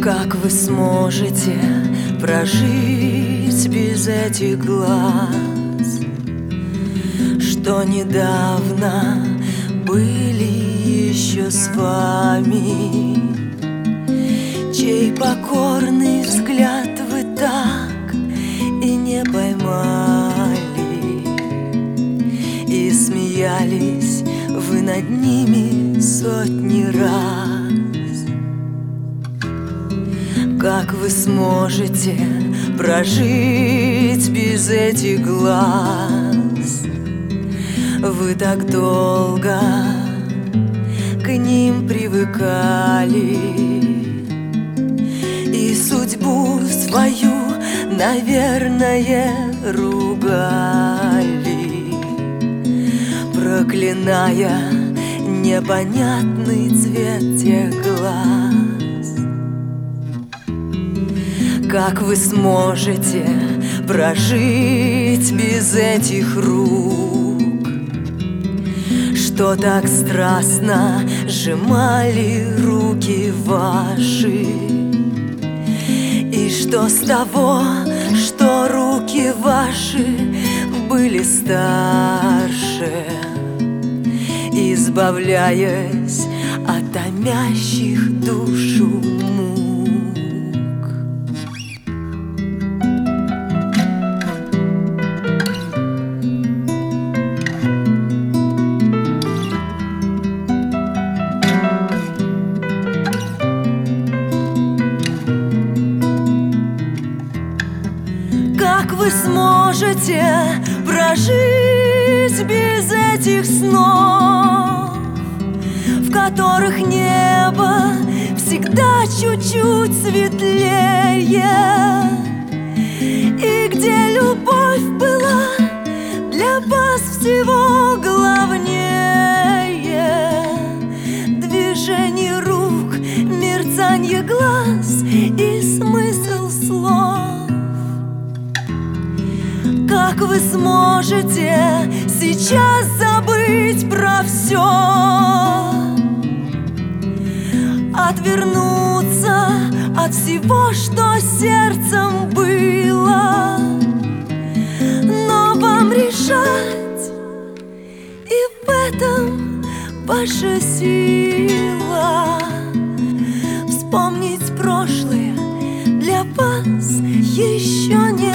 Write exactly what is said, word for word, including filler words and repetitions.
Как вы сможете прожить без этих глаз, что недавно были еще с вами, чей покорный взгляд вы так и не поймали, и смеялись вы над ними сотни раз. Как вы сможете прожить без этих глаз? Вы так долго к ним привыкали и судьбу свою, наверное, ругали, проклиная непонятный цвет тех глаз. Как вы сможете прожить без этих рук, что так страстно сжимали руки ваши, и что с того, что руки ваши были старше, избавляясь от томящих душу мук? Как вы сможете прожить без этих снов, в которых небо всегда чуть-чуть светлее, и где любовь была для вас всего главнее? Движение рук, мерцанье глаз и смысл слов. Как вы сможете сейчас забыть про все, отвернуться от всего, что сердцем было, но вам решать, и в этом ваша сила. Вспомнить прошлое для вас еще не